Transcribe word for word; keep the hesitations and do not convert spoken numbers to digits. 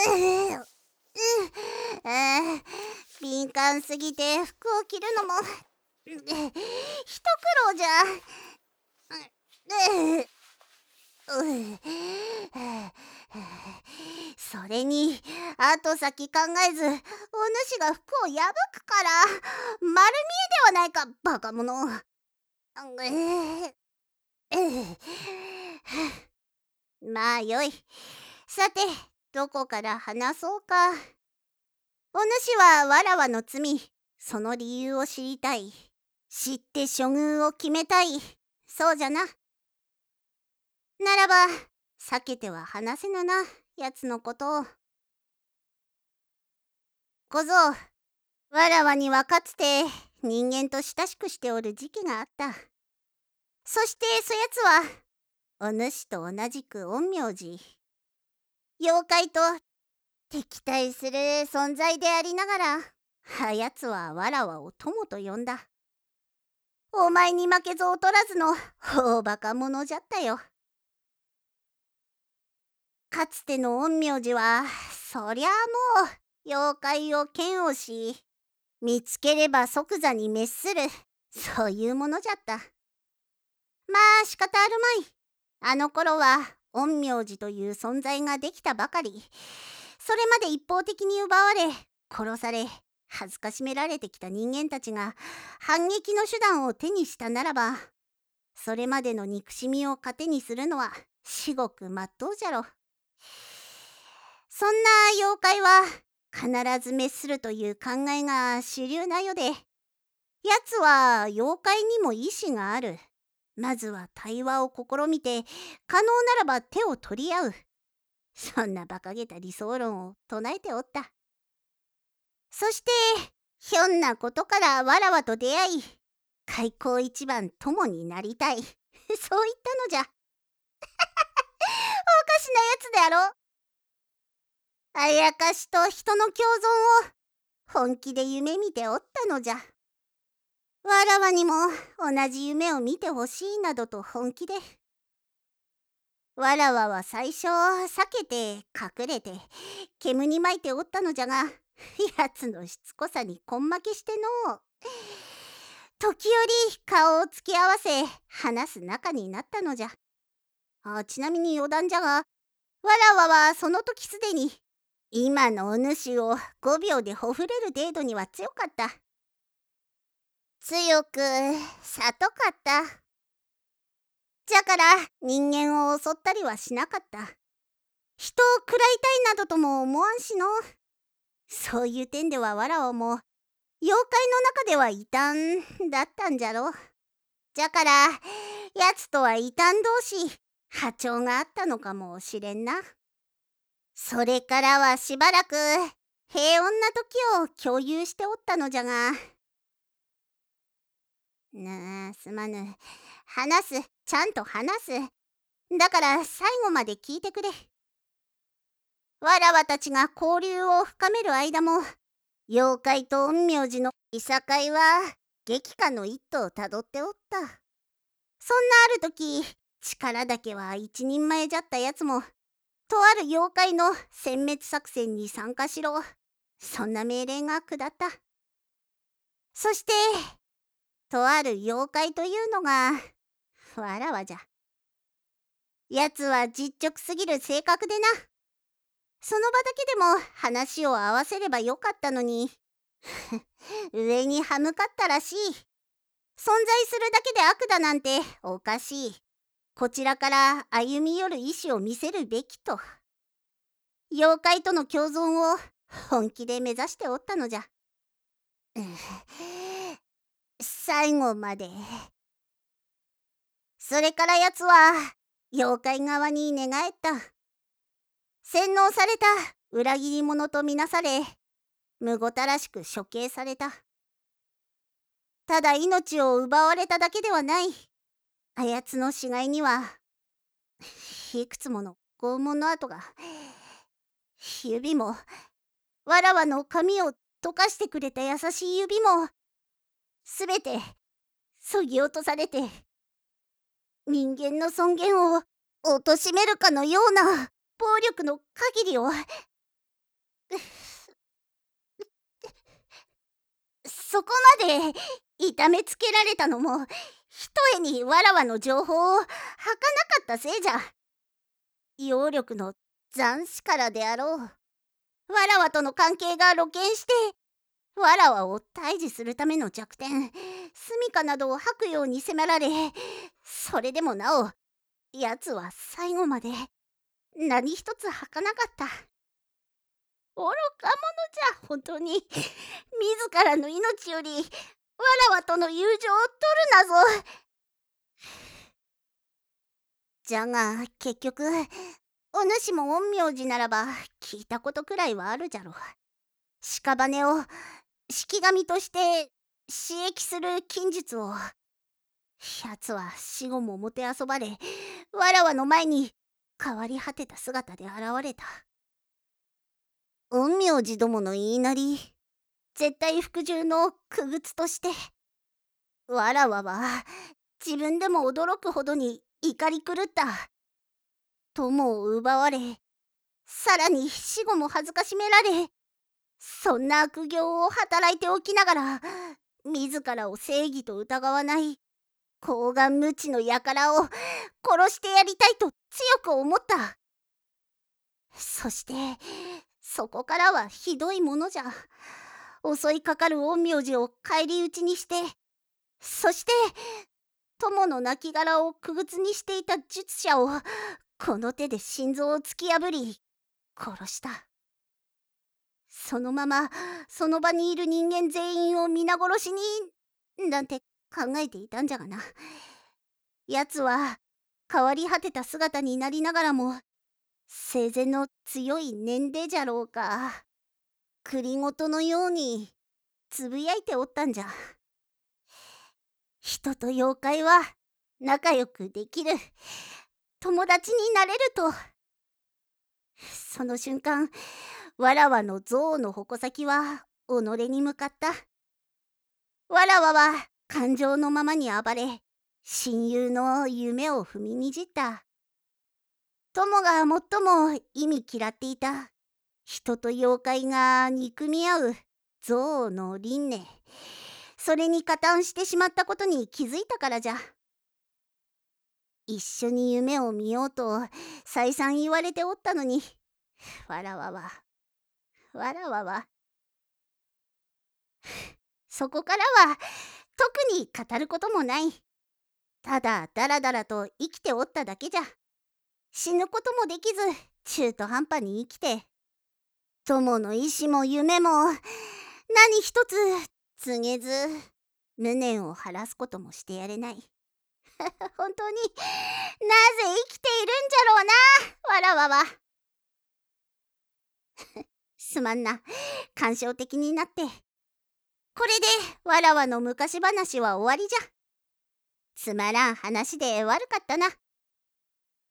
うううあ敏感すぎて服を着るのも一苦労じゃ。うううそれに後先考えずお主が服を破くから丸見えではないかバカ者。まあよい。さてどこから話そうか。お主はわらわの罪、その理由を知りたい。知って処遇を決めたい。そうじゃな。ならば避けては話せぬな、やつのことを。小僧、わらわにはかつて人間と親しくしておる時期があった。そしてそやつはお主と同じく陰陽師、妖怪と敵対する存在でありながら、あやつはわらわを友と呼んだ。お前に負けず劣らずの大バカ者じゃったよ。かつての陰陽師はそりゃあもう妖怪を嫌悪し、見つければ即座に滅する、そういうものじゃった。まあ仕方あるまい。あの頃は陰陽師という存在ができたばかり。それまで一方的に奪われ殺され恥ずかしめられてきた人間たちが反撃の手段を手にしたならば、それまでの憎しみを糧にするのは至極まっとうじゃろ。そんな妖怪は必ず滅するという考えが主流なよで、やつは妖怪にも意志がある。まずは対話を試みて、可能ならば手を取り合う。そんな馬鹿げた理想論を唱えておった。そしてひょんなことからわらわと出会い、開口一番友になりたいそう言ったのじゃ。おかしなやつであろう。あやかしと人の共存を本気で夢見ておったのじゃ。わらわにも同じ夢を見てほしいなどと本気で。わらわは最初避けて隠れて煙に巻いておったのじゃが、やつのしつこさに根負けしてのう。時折顔を突き合わせ話す仲になったのじゃ。あちなみに余談じゃが、わらわはその時すでに今のお主をごびょうでほふれる程度には強かった。強く里かった。じゃから人間を襲ったりはしなかった。人を食らいたいなどとも思わんしの。そういう点ではわらわも妖怪の中では異端だったんじゃろ。じゃからやつとは異端同士波長があったのかもしれんな。それからはしばらく平穏な時を共有しておったのじゃが。なあすまぬ。話す、ちゃんと話す。だから最後まで聞いてくれ。わらわたちが交流を深める間も、妖怪と陰陽師のいさかいは激化の一途をたどっておった。そんなある時、力だけは一人前じゃったやつも、とある妖怪の殲滅作戦に参加しろ、そんな命令が下った。そしてとある妖怪というのがわらわじゃ。やつは実直すぎる性格でな。その場だけでも話を合わせればよかったのに上に歯向かったらしい。存在するだけで悪だなんておかしい。こちらから歩み寄る意志を見せるべきと。妖怪との共存を本気で目指しておったのじゃ。最後まで。それからやつは妖怪側に寝返った。洗脳された裏切り者とみなされ、むごたらしく処刑された。ただ命を奪われただけではない。あやつの死骸にはいくつもの拷問の跡が。指もわらわの髪を溶かしてくれた優しい指もすべてそぎ落とされて、人間の尊厳を貶めるかのような暴力の限りをそこまで痛めつけられたのもひとえにわらわの情報を吐かなかったせいじゃ。揚力の残滓からであろう。わらわとの関係が露見してわらわを退治するための弱点、住処などを吐くように迫られ、それでもなおやつは最後まで何一つ吐かなかった。愚か者じゃ本当に。自らの命よりわらわとの友情を取るなぞ。じゃが結局お主も陰陽師ならば聞いたことくらいはあるじゃろう。屍を式神として刺激する禁術を。やつは死後ももてあそばれ、わらわの前に変わり果てた姿で現れた。陰陽師どもの言いなり、絶対服従の傀儡として、わらわは自分でも驚くほどに怒り狂った。友を奪われ、さらに死後も恥ずかしめられ、そんな悪行を働いておきながら、自らを正義と疑わない厚顔無知の輩を殺してやりたいと強く思った。そしてそこからはひどいものじゃ。襲いかかる陰陽師を返り討ちにして、そして友の亡骸を傀儡にしていた術者をこの手で心臓を突き破り殺した。そのままその場にいる人間全員を皆殺しになんて考えていたんじゃがな。やつは変わり果てた姿になりながらも生前の強い念でじゃろうか、栗ごとのようにつぶやいておったんじゃ。人と妖怪は仲良くできる、友達になれると。その瞬間わらわの憎悪の矛先は己に向かった。わらわは感情のままに暴れ、親友の夢を踏みにじった。友が最も意味嫌っていた人と妖怪が憎み合う憎悪の輪廻、それに加担してしまったことに気づいたからじゃ。一緒に夢を見ようと再三言われておったのに、わらわはわらわはそこからは特に語ることもない。ただだらだらと生きておっただけじゃ。死ぬこともできず中途半端に生きて、友の意志も夢も何一つ告げず、無念を晴らすこともしてやれない。本当になぜ生きているんじゃろうな、わらわは。すまんな、感傷的になって。これでわらわの昔話は終わりじゃ。つまらん話で悪かったな。